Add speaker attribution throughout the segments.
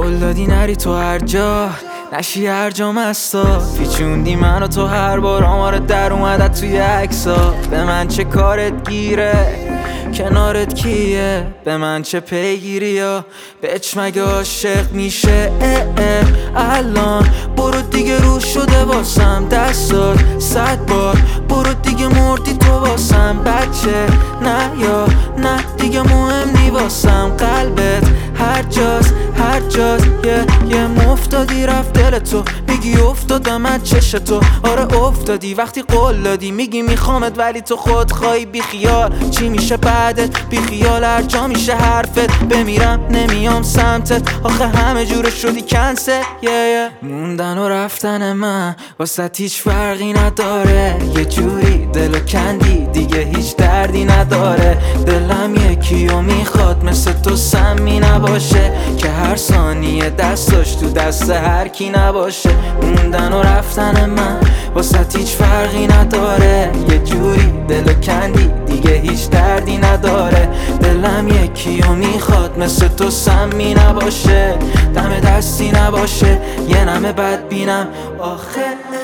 Speaker 1: قول دادی نری تو هر جا، نشی هر جا مستا. پیچوندی منو تو هر بار آمار در اومدت توی عکسا. به من چه کارت گیره، کنارت کیه؟ به من چه پیگیری یا بچ مگه عاشق میشه؟ الان برو دیگه رو شده واسم دستات 100 بار. برو دیگه مردی تو واسم بچه. نه یا نه دیگه مهم نی واسم قلبت هر جاست هر جاست. یه مفتادی رفت دل تو، میگی افتادم از چش تو. آره افتادی وقتی قول دادی، میگی میخوامت ولی تو خود خواهی بی خیال. چی میشه بعدت؟ بی خیال هر جا میشه حرفت. بمیرم نمیام سمتت، آخه همه جوره شدی کنسل. موندن و رفتن من واسه هیچ فرقی نداره. یه جوری دلو کندی دیگه هیچ دردی نداره. دلم یکی و میخواد مثل تو سمی نباشه، که هر ثانیه دستاش تو دست هر کی نباشه. موندن و رفتن من واسه هیچ فرقی نداره. یه جوری دلو کندی دیگه هیچ دردی نداره. دلم یکی و میخواد مثل تو سمی نباشه، دم دستی نباشه، یه نمه بد بینم آخه.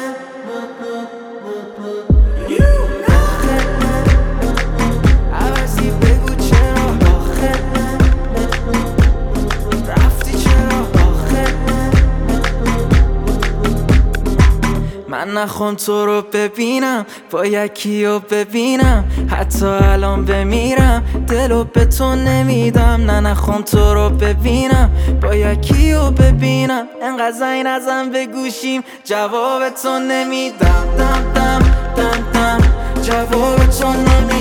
Speaker 1: عوضی بگو چرا آخه، رفتی چرا آخه. من نخوام تو رو ببینم، با یکی رو ببینم، حتی الان بمیرم دلو به تو نمیدم. نه نخوام تو رو ببینم، با یکی رو ببینم، انقدر زنگ نزن به گوشیم جواب تو نمیدم. دم دم دم دم جواب تو نمیدم.